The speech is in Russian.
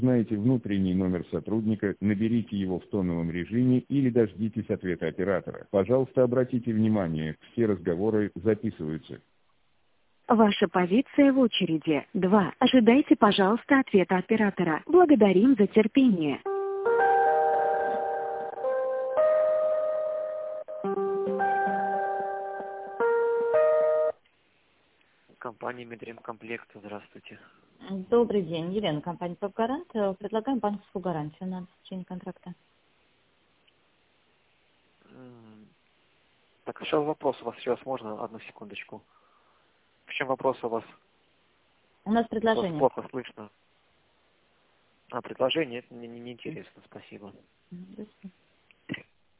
Знаете внутренний номер сотрудника, наберите его в тоновом режиме или дождитесь ответа оператора. Пожалуйста, обратите внимание, все разговоры записываются. Ваша позиция в очереди. 2. Ожидайте, пожалуйста, ответа оператора. Благодарим за терпение. Компания Медремкомплект, здравствуйте. Добрый день, Елена, компания «Топ-Гарант». Предлагаем банковскую гарантию на обеспечение контракта. Так, сейчас вопрос у вас, сейчас можно, одну секундочку. В чем вопрос у вас? У нас предложение. Вас плохо слышно. Предложение, это мне не интересно, спасибо. До свидания.